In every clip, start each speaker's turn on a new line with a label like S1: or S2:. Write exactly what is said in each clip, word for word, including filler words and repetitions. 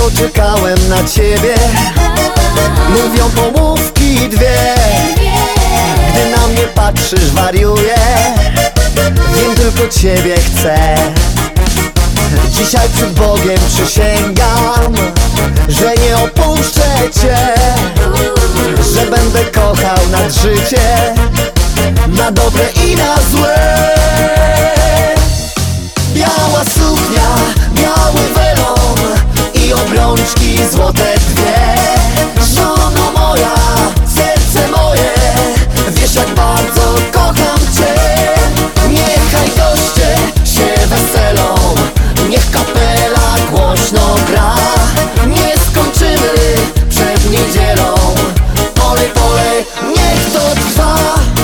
S1: długo czekałem na ciebie. Mówią pomówki dwie, gdy na mnie patrzysz wariuję. Wiem, tylko ciebie chcę. Dzisiaj przed Bogiem przysięgam, że nie opuszczę cię, że będę kochał nad życie, na dobre i na złe. Biała suknia, biały welon i obrączki złote dwie. Żono moja, serce moje, wiesz jak bardzo kocham cię. Niechaj goście się weselą, niech kapela głośno gra. Nie skończymy przed niedzielą, polej, polej, niech to trwa.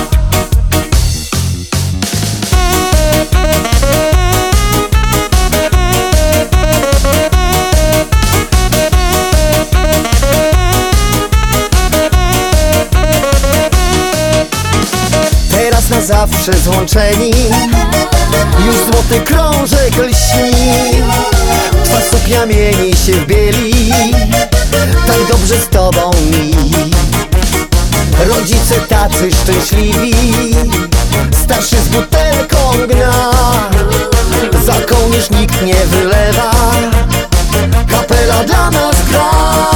S1: Teraz na zawsze złączeni, już złoty krążek lśni. Twa suknia mieni się w bieli, tak dobrze z tobą mi. Rodzice tacy szczęśliwi, starszy z butelką gna. Za kołnierz nikt nie wylewa, kapela dla nas gra.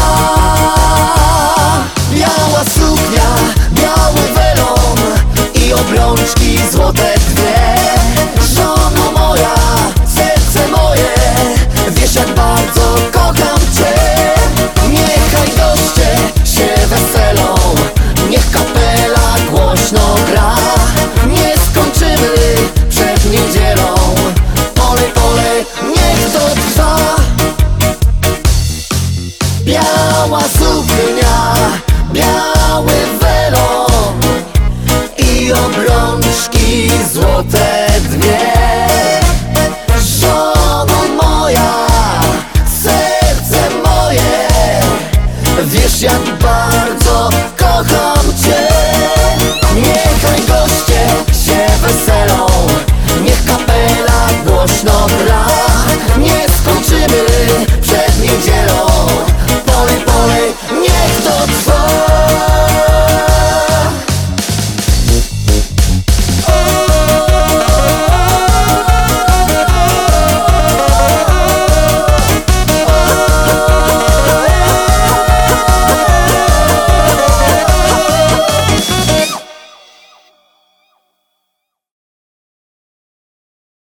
S1: Biała suknia, biały welon i obrączki złote dwie. Żono moja, serce moje, wiesz jak bardzo kocham cię. Niechaj goście się weselą, niech kapela głośno gra. Nie skończymy przed niedzielą, polej, polej, niech to trwa. Biała suknia, biały welon i obrączki złote.